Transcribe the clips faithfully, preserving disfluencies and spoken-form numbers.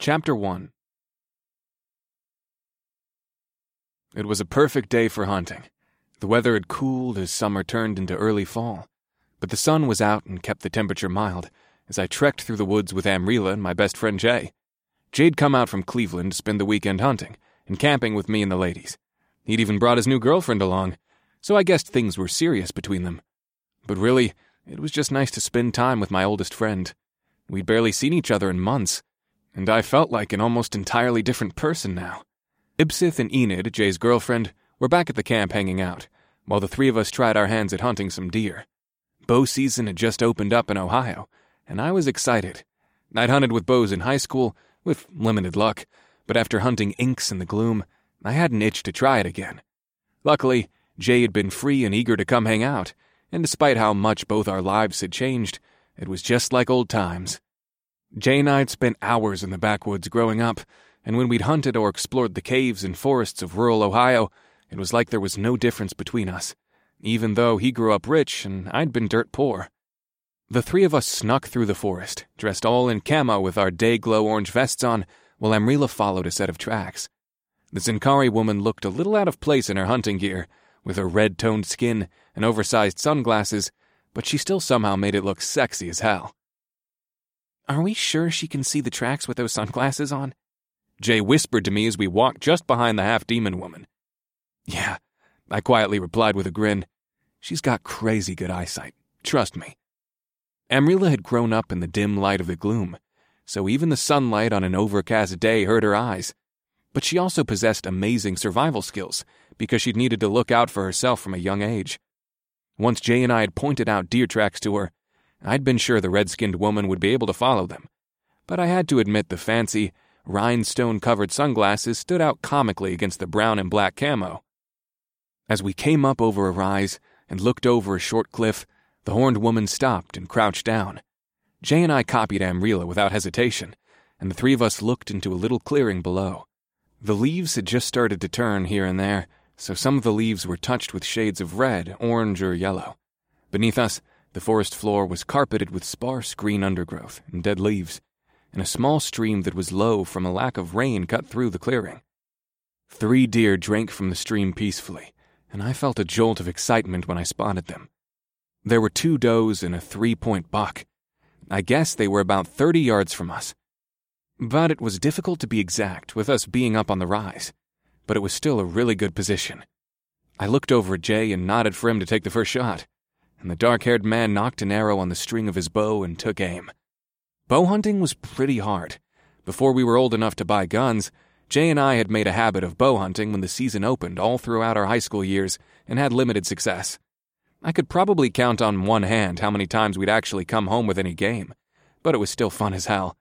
Chapter one. It was a perfect day for hunting. The weather had cooled as summer turned into early fall, but the sun was out and kept the temperature mild as I trekked through the woods with Amrila and my best friend Jay. Jay'd come out from Cleveland to spend the weekend hunting and camping with me and the ladies. He'd even brought his new girlfriend along, so I guessed things were serious between them. But really, it was just nice to spend time with my oldest friend. We'd barely seen each other in months, and I felt like an almost entirely different person now. Ibsith and Enid, Jay's girlfriend, were back at the camp hanging out, while the three of us tried our hands at hunting some deer. Bow season had just opened up in Ohio, and I was excited. I'd hunted with bows in high school, with limited luck, but after hunting inks in the gloom, I had an itch to try it again. Luckily, Jay had been free and eager to come hang out, and despite how much both our lives had changed, it was just like old times. Jay and I had spent hours in the backwoods growing up, and when we'd hunted or explored the caves and forests of rural Ohio, it was like there was no difference between us, even though he grew up rich and I'd been dirt poor. The three of us snuck through the forest, dressed all in camo with our day-glow orange vests on, while Amrila followed a set of tracks. The Zinkari woman looked a little out of place in her hunting gear, with her red-toned skin and oversized sunglasses, but she still somehow made it look sexy as hell. "Are we sure she can see the tracks with those sunglasses on?" Jay whispered to me as we walked just behind the half-demon woman. "Yeah," I quietly replied with a grin. "She's got crazy good eyesight, trust me." Amrila had grown up in the dim light of the gloom, so even the sunlight on an overcast day hurt her eyes. But she also possessed amazing survival skills, because she'd needed to look out for herself from a young age. Once Jay and I had pointed out deer tracks to her, I'd been sure the red-skinned woman would be able to follow them. But I had to admit the fancy, rhinestone-covered sunglasses stood out comically against the brown and black camo. As we came up over a rise and looked over a short cliff, the horned woman stopped and crouched down. Jay and I copied Amrila without hesitation, and the three of us looked into a little clearing below. The leaves had just started to turn here and there, so some of the leaves were touched with shades of red, orange, or yellow. Beneath us, the forest floor was carpeted with sparse green undergrowth and dead leaves, and a small stream that was low from a lack of rain cut through the clearing. Three deer drank from the stream peacefully, and I felt a jolt of excitement when I spotted them. There were two does and a three-point buck. I guess they were about thirty yards from us. But it was difficult to be exact, with us being up on the rise. But it was still a really good position. I looked over at Jay and nodded for him to take the first shot, and the dark-haired man knocked an arrow on the string of his bow and took aim. Bow hunting was pretty hard. Before we were old enough to buy guns, Jay and I had made a habit of bow hunting when the season opened all throughout our high school years and had limited success. I could probably count on one hand how many times we'd actually come home with any game, but it was still fun as hell.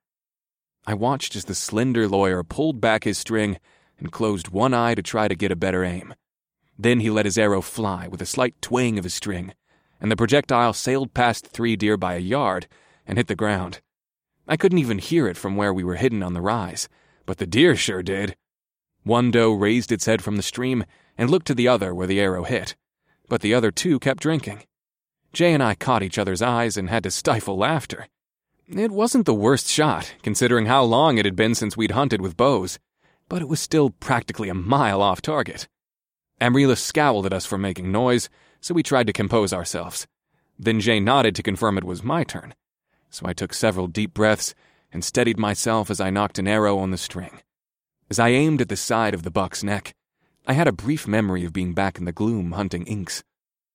I watched as the slender lawyer pulled back his string and closed one eye to try to get a better aim. Then he let his arrow fly with a slight twang of his string, and the projectile sailed past three deer by a yard and hit the ground. I couldn't even hear it from where we were hidden on the rise, but the deer sure did. One doe raised its head from the stream and looked to the other where the arrow hit, but the other two kept drinking. Jay and I caught each other's eyes and had to stifle laughter. It wasn't the worst shot, considering how long it had been since we'd hunted with bows, but it was still practically a mile off target. Amrila scowled at us for making noise, so we tried to compose ourselves. Then Jay nodded to confirm it was my turn, so I took several deep breaths and steadied myself as I knocked an arrow on the string. As I aimed at the side of the buck's neck, I had a brief memory of being back in the gloom hunting inks.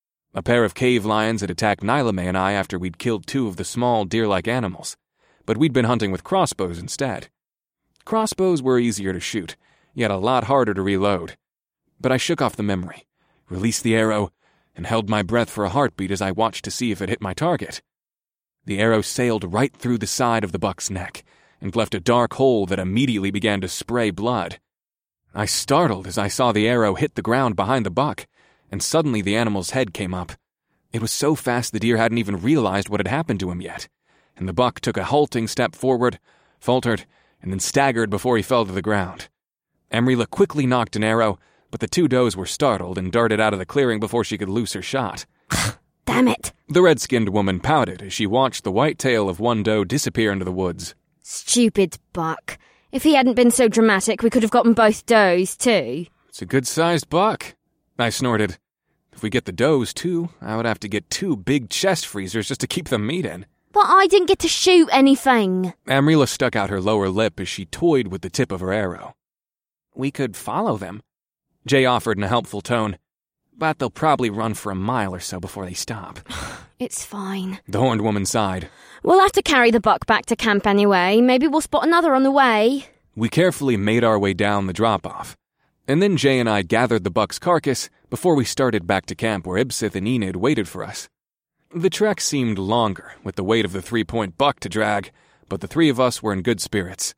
A pair of cave lions had attacked Nilame and I after we'd killed two of the small deer-like animals, but we'd been hunting with crossbows instead. Crossbows were easier to shoot, yet a lot harder to reload. But I shook off the memory, released the arrow, and held my breath for a heartbeat as I watched to see if it hit my target. The arrow sailed right through the side of the buck's neck and left a dark hole that immediately began to spray blood. I startled as I saw the arrow hit the ground behind the buck, and suddenly the animal's head came up. It was so fast the deer hadn't even realized what had happened to him yet, and the buck took a halting step forward, faltered, and then staggered before he fell to the ground. Amrila quickly knocked an arrow, but the two does were startled and darted out of the clearing before she could loose her shot. Damn it! The red-skinned woman pouted as she watched the white tail of one doe disappear into the woods. Stupid buck. If he hadn't been so dramatic, we could have gotten both does, too. It's a good-sized buck, I snorted. If we get the does, too, I would have to get two big chest freezers just to keep the meat in. But I didn't get to shoot anything. Amrila stuck out her lower lip as she toyed with the tip of her arrow. We could follow them, Jay offered in a helpful tone. But they'll probably run for a mile or so before they stop. It's fine. The horned woman sighed. We'll have to carry the buck back to camp anyway. Maybe we'll spot another on the way. We carefully made our way down the drop-off. And then Jay and I gathered the buck's carcass before we started back to camp where Ibsith and Enid waited for us. The trek seemed longer, with the weight of the three-point buck to drag, but the three of us were in good spirits.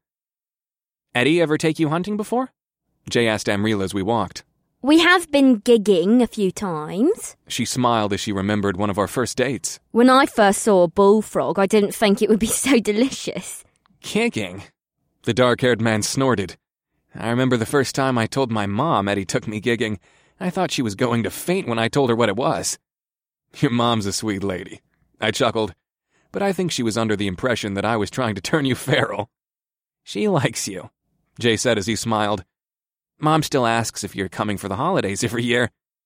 Eddie ever take you hunting before? Jay asked Amrila as we walked. We have been gigging a few times. She smiled as she remembered one of our first dates. When I first saw a bullfrog, I didn't think it would be so delicious. Gigging? The dark-haired man snorted. I remember the first time I told my mom Eddie took me gigging. I thought she was going to faint when I told her what it was. Your mom's a sweet lady, I chuckled, but I think she was under the impression that I was trying to turn you feral. She likes you, Jay said as he smiled. Mom still asks if you're coming for the holidays every year.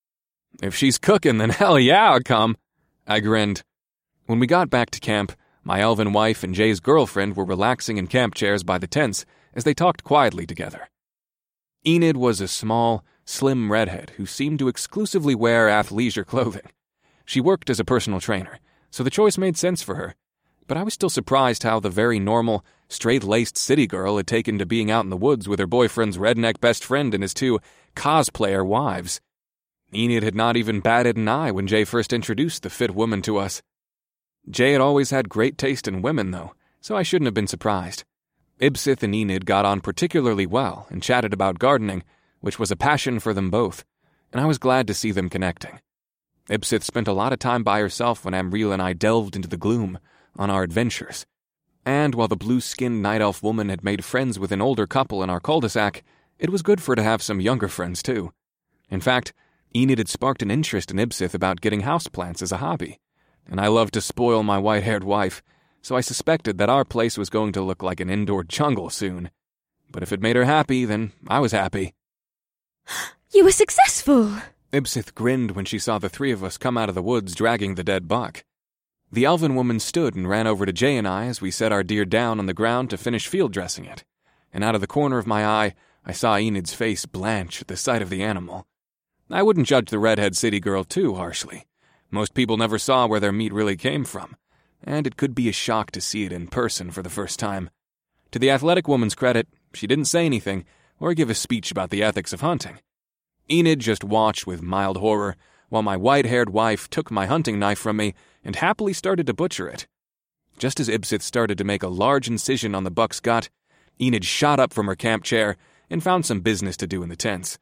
If she's cooking, then hell yeah, I'll come, I grinned. When we got back to camp, my elven wife and Jay's girlfriend were relaxing in camp chairs by the tents as they talked quietly together. Enid was a small, slim redhead who seemed to exclusively wear athleisure clothing. She worked as a personal trainer, so the choice made sense for her, but I was still surprised how the very normal, straight-laced city girl had taken to being out in the woods with her boyfriend's redneck best friend and his two cosplayer wives. Enid had not even batted an eye when Jay first introduced the fit woman to us. Jay had always had great taste in women, though, so I shouldn't have been surprised. Ibsith and Enid got on particularly well and chatted about gardening, which was a passion for them both, and I was glad to see them connecting. Ibsith spent a lot of time by herself when Amrila and I delved into the gloom on our adventures. And while the blue-skinned night elf woman had made friends with an older couple in our cul-de-sac, it was good for her to have some younger friends, too. In fact, Enid had sparked an interest in Ibsith about getting houseplants as a hobby, and I loved to spoil my white-haired wife, so I suspected that our place was going to look like an indoor jungle soon. But if it made her happy, then I was happy. You were successful! Ibsith grinned when she saw the three of us come out of the woods dragging the dead buck. The elven woman stood and ran over to Jay and I as we set our deer down on the ground to finish field dressing it, and out of the corner of my eye, I saw Enid's face blanch at the sight of the animal. I wouldn't judge the redhead city girl too harshly. Most people never saw where their meat really came from, and it could be a shock to see it in person for the first time. To the athletic woman's credit, she didn't say anything or give a speech about the ethics of hunting. Enid just watched with mild horror while my white-haired wife took my hunting knife from me and happily started to butcher it. Just as Ibsith started to make a large incision on the buck's gut, Enid shot up from her camp chair and found some business to do in the tents.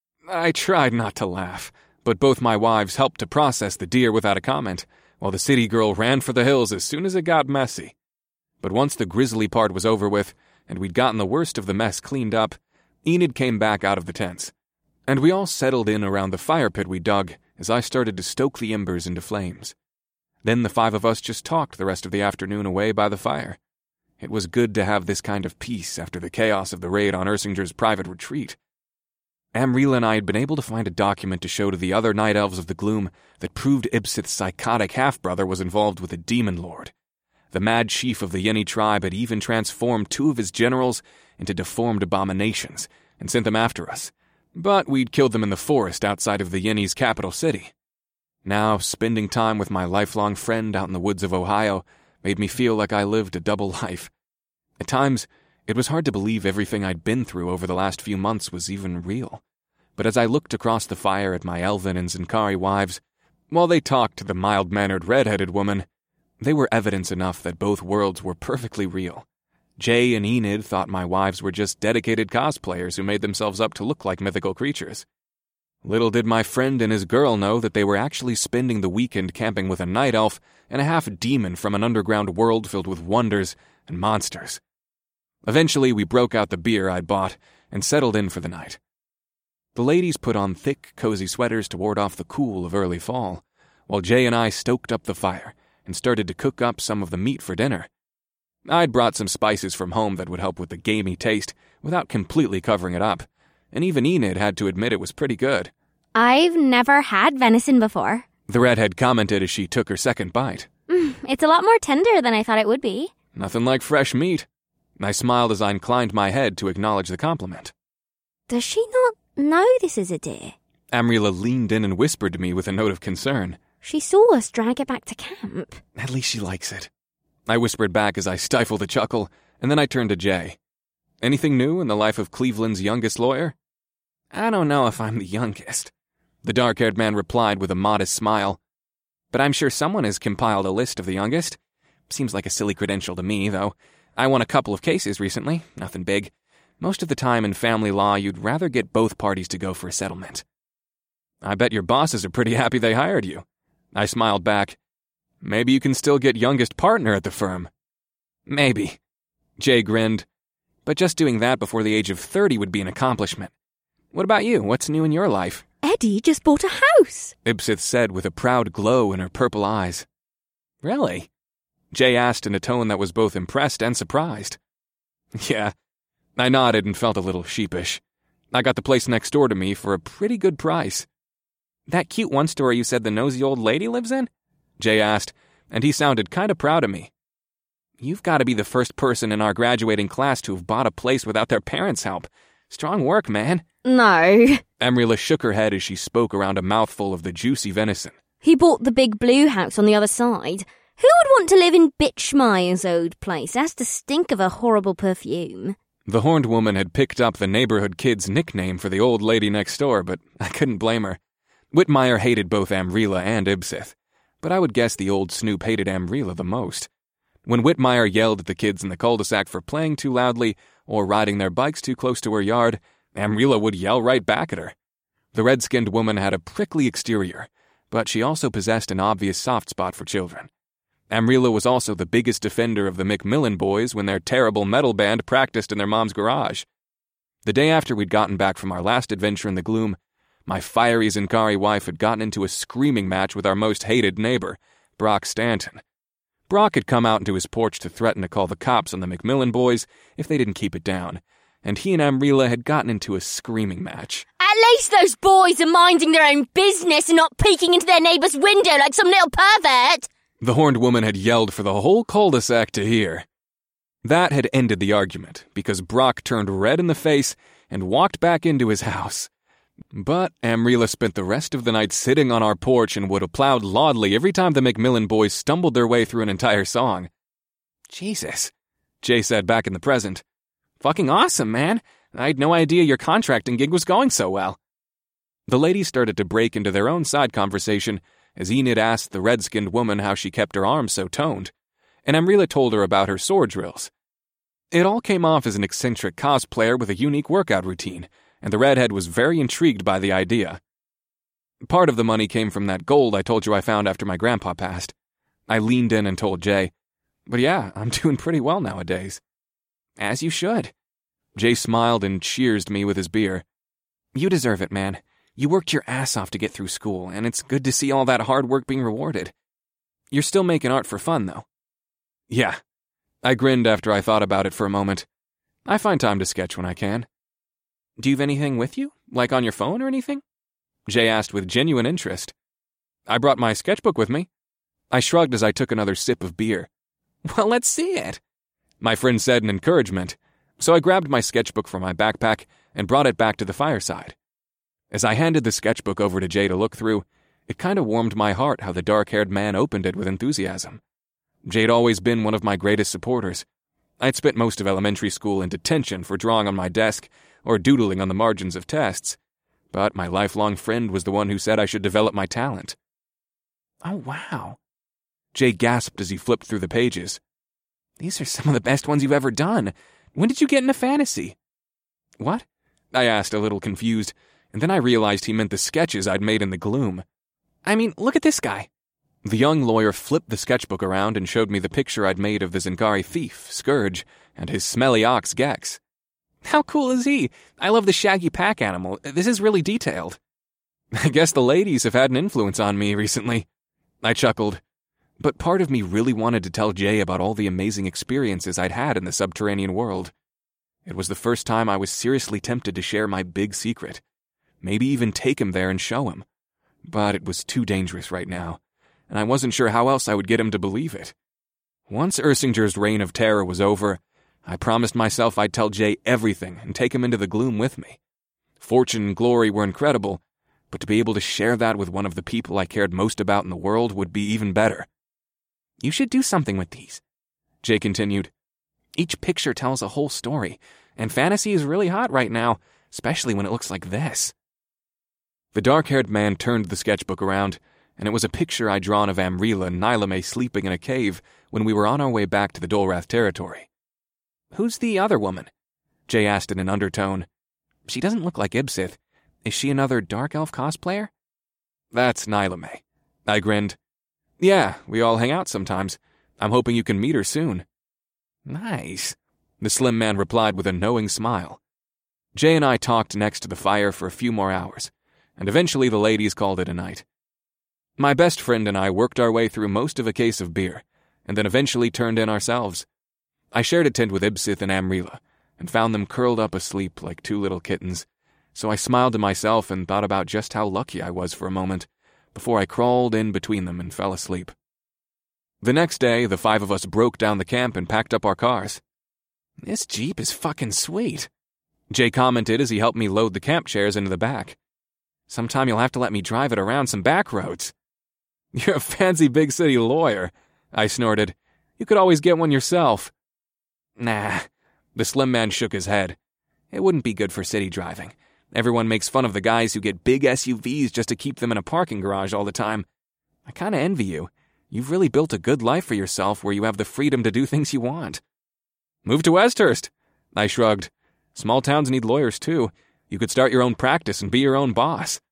I tried not to laugh, but both my wives helped to process the deer without a comment, while the city girl ran for the hills as soon as it got messy. But once the grisly part was over with, and we'd gotten the worst of the mess cleaned up, Enid came back out of the tents, and we all settled in around the fire pit we dug as I started to stoke the embers into flames. Then the five of us just talked the rest of the afternoon away by the fire. It was good to have this kind of peace after the chaos of the raid on Ersinger's private retreat. Amrila and I had been able to find a document to show to the other night elves of the gloom that proved Ibsith's psychotic half-brother was involved with a demon lord. The mad chief of the Yenni tribe had even transformed two of his generals into deformed abominations and sent them after us, but we'd killed them in the forest outside of the Yenni's capital city. Now, spending time with my lifelong friend out in the woods of Ohio made me feel like I lived a double life. At times, it was hard to believe everything I'd been through over the last few months was even real. But as I looked across the fire at my elven and Zinkari wives, while they talked to the mild-mannered red-headed woman, they were evidence enough that both worlds were perfectly real. Jay and Enid thought my wives were just dedicated cosplayers who made themselves up to look like mythical creatures. Little did my friend and his girl know that they were actually spending the weekend camping with a night elf and a half-demon from an underground world filled with wonders and monsters. Eventually, we broke out the beer I'd bought and settled in for the night. The ladies put on thick, cozy sweaters to ward off the cool of early fall, while Jay and I stoked up the fire and started to cook up some of the meat for dinner. I'd brought some spices from home that would help with the gamey taste without completely covering it up, and even Enid had to admit it was pretty good. I've never had venison before. The redhead commented as she took her second bite. Mm, it's a lot more tender than I thought it would be. Nothing like fresh meat. I smiled as I inclined my head to acknowledge the compliment. Does she not know this is a deer? Amrila leaned in and whispered to me with a note of concern. She saw us drag it back to camp. At least she likes it. I whispered back as I stifled a chuckle, and then I turned to Jay. Anything new in the life of Cleveland's youngest lawyer? I don't know if I'm the youngest, the dark-haired man replied with a modest smile. But I'm sure someone has compiled a list of the youngest. Seems like a silly credential to me, though. I won a couple of cases recently, nothing big. Most of the time in family law, you'd rather get both parties to go for a settlement. I bet your bosses are pretty happy they hired you. I smiled back. Maybe you can still get youngest partner at the firm. Maybe. Jay grinned. But just doing that before the age of thirty would be an accomplishment. What about you? What's new in your life? Eddie just bought a house, Ibsith said with a proud glow in her purple eyes. Really? Jay asked in a tone that was both impressed and surprised. Yeah. I nodded and felt a little sheepish. I got the place next door to me for a pretty good price. That cute one-story you said the nosy old lady lives in? Jay asked, and he sounded kind of proud of me. You've got to be the first person in our graduating class to have bought a place without their parents' help. Strong work, man. No. Amrila shook her head as she spoke around a mouthful of the juicy venison. He bought the big blue house on the other side. Who would want to live in Bitchmeyer's old place? It has to stink of a horrible perfume. The horned woman had picked up the neighborhood kid's nickname for the old lady next door, but I couldn't blame her. Whitmire hated both Amrila and Ibsith, but I would guess the old snoop hated Amrila the most. When Whitmire yelled at the kids in the cul-de-sac for playing too loudly or riding their bikes too close to her yard, Amrila would yell right back at her. The red-skinned woman had a prickly exterior, but she also possessed an obvious soft spot for children. Amrila was also the biggest defender of the McMillan boys when their terrible metal band practiced in their mom's garage. The day after we'd gotten back from our last adventure in the gloom, my fiery Zinkari wife had gotten into a screaming match with our most hated neighbor, Brock Stanton. Brock had come out into his porch to threaten to call the cops on the McMillan boys if they didn't keep it down, and he and Amrila had gotten into a screaming match. At least those boys are minding their own business and not peeking into their neighbour's window like some little pervert! The horned woman had yelled for the whole cul-de-sac to hear. That had ended the argument, because Brock turned red in the face and walked back into his house. But Amrila spent the rest of the night sitting on our porch and would applaud loudly every time the McMillan boys stumbled their way through an entire song. Jesus, Jay said back in the present. Fucking awesome, man. I had no idea your contracting gig was going so well. The ladies started to break into their own side conversation as Enid asked the red-skinned woman how she kept her arms so toned, and Amrila told her about her sword drills. It all came off as an eccentric cosplayer with a unique workout routine, and the redhead was very intrigued by the idea. Part of the money came from that gold I told you I found after my grandpa passed. I leaned in and told Jay, but yeah, I'm doing pretty well nowadays. As you should. Jay smiled and cheersed me with his beer. You deserve it, man. You worked your ass off to get through school, and it's good to see all that hard work being rewarded. You're still making art for fun, though. Yeah. I grinned after I thought about it for a moment. I find time to sketch when I can. Do you have anything with you? Like on your phone or anything? Jay asked with genuine interest. I brought my sketchbook with me. I shrugged as I took another sip of beer. Well, let's see it, my friend said in encouragement, so I grabbed my sketchbook from my backpack and brought it back to the fireside. As I handed the sketchbook over to Jay to look through, it kind of warmed my heart how the dark-haired man opened it with enthusiasm. Jay'd always been one of my greatest supporters. I'd spent most of elementary school in detention for drawing on my desk or doodling on the margins of tests, but my lifelong friend was the one who said I should develop my talent. Oh, wow. Jay gasped as he flipped through the pages. These are some of the best ones you've ever done. When did you get into fantasy? What? I asked, a little confused, and then I realized he meant the sketches I'd made in the gloom. I mean, look at this guy. The young lawyer flipped the sketchbook around and showed me the picture I'd made of the Zinkari thief, Scourge, and his smelly ox, Gex. How cool is he? I love the shaggy pack animal. This is really detailed. I guess the ladies have had an influence on me recently. I chuckled. But part of me really wanted to tell Jay about all the amazing experiences I'd had in the subterranean world. It was the first time I was seriously tempted to share my big secret. Maybe even take him there and show him. But it was too dangerous right now, and I wasn't sure how else I would get him to believe it. Once Ersinger's reign of terror was over, I promised myself I'd tell Jay everything and take him into the gloom with me. Fortune and glory were incredible, but to be able to share that with one of the people I cared most about in the world would be even better. You should do something with these, Jay continued. Each picture tells a whole story, and fantasy is really hot right now, especially when it looks like this. The dark-haired man turned the sketchbook around, and it was a picture I'd drawn of Amrila and Nilame sleeping in a cave when we were on our way back to the Dolrath territory. Who's the other woman? Jay asked in an undertone. She doesn't look like Ibsith. Is she another dark elf cosplayer? That's Nilame. I grinned. Yeah, we all hang out sometimes. I'm hoping you can meet her soon. Nice, the slim man replied with a knowing smile. Jay and I talked next to the fire for a few more hours, and eventually the ladies called it a night. My best friend and I worked our way through most of a case of beer, and then eventually turned in ourselves. I shared a tent with Ibsith and Amrila, and found them curled up asleep like two little kittens, so I smiled to myself and thought about just how lucky I was for a moment, before I crawled in between them and fell asleep. The next day, the five of us broke down the camp and packed up our cars. This Jeep is fucking sweet, Jay commented as he helped me load the camp chairs into the back. Sometime you'll have to let me drive it around some back roads. You're a fancy big city lawyer, I snorted. You could always get one yourself. Nah, the slim man shook his head. It wouldn't be good for city driving. Everyone makes fun of the guys who get big S U Vs just to keep them in a parking garage all the time. I kinda envy you. You've really built a good life for yourself where you have the freedom to do things you want. Move to Westhurst, I shrugged. Small towns need lawyers too. You could start your own practice and be your own boss.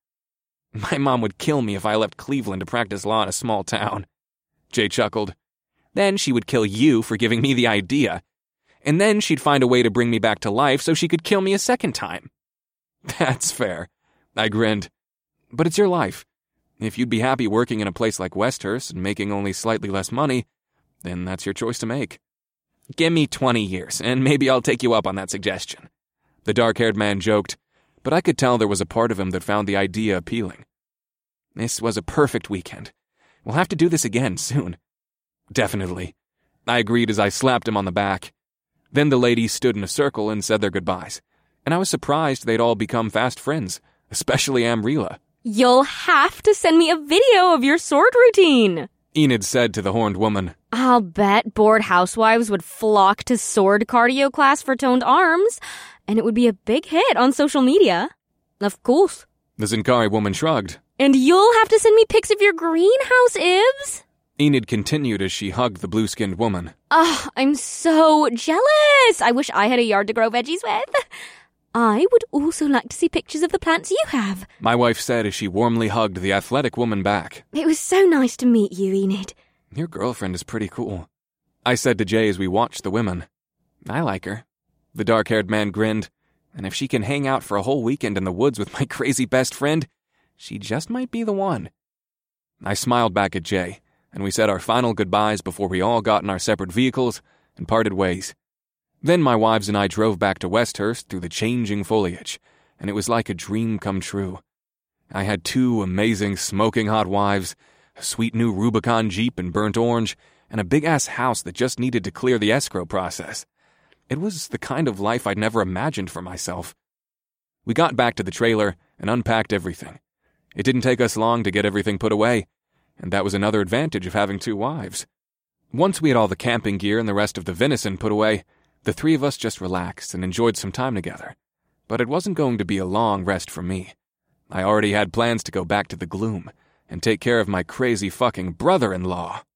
My mom would kill me if I left Cleveland to practice law in a small town. Jay chuckled. Then she would kill you for giving me the idea. And then she'd find a way to bring me back to life so she could kill me a second time. That's fair, I grinned. But it's your life. If you'd be happy working in a place like Westhurst and making only slightly less money, then that's your choice to make. Give me twenty years, and maybe I'll take you up on that suggestion. The dark-haired man joked, but I could tell there was a part of him that found the idea appealing. This was a perfect weekend. We'll have to do this again soon. Definitely, I agreed as I slapped him on the back. Then the ladies stood in a circle and said their goodbyes, and I was surprised they'd all become fast friends, especially Amrila. You'll have to send me a video of your sword routine, Enid said to the horned woman. I'll bet bored housewives would flock to sword cardio class for toned arms, and it would be a big hit on social media. Of course. The Zinkari woman shrugged. And you'll have to send me pics of your greenhouse, Ibs. Enid continued as she hugged the blue-skinned woman. Oh, I'm so jealous. I wish I had a yard to grow veggies with. I would also like to see pictures of the plants you have, my wife said as she warmly hugged the athletic woman back. It was so nice to meet you, Enid. Your girlfriend is pretty cool, I said to Jay as we watched the women. I like her. The dark-haired man grinned, and if she can hang out for a whole weekend in the woods with my crazy best friend, she just might be the one. I smiled back at Jay, and we said our final goodbyes before we all got in our separate vehicles and parted ways. Then my wives and I drove back to Westhurst through the changing foliage, and it was like a dream come true. I had two amazing smoking hot wives, a sweet new Rubicon Jeep in burnt orange, and a big-ass house that just needed to clear the escrow process. It was the kind of life I'd never imagined for myself. We got back to the trailer and unpacked everything. It didn't take us long to get everything put away, and that was another advantage of having two wives. Once we had all the camping gear and the rest of the venison put away, the three of us just relaxed and enjoyed some time together. But it wasn't going to be a long rest for me. I already had plans to go back to the gloom and take care of my crazy fucking brother-in-law.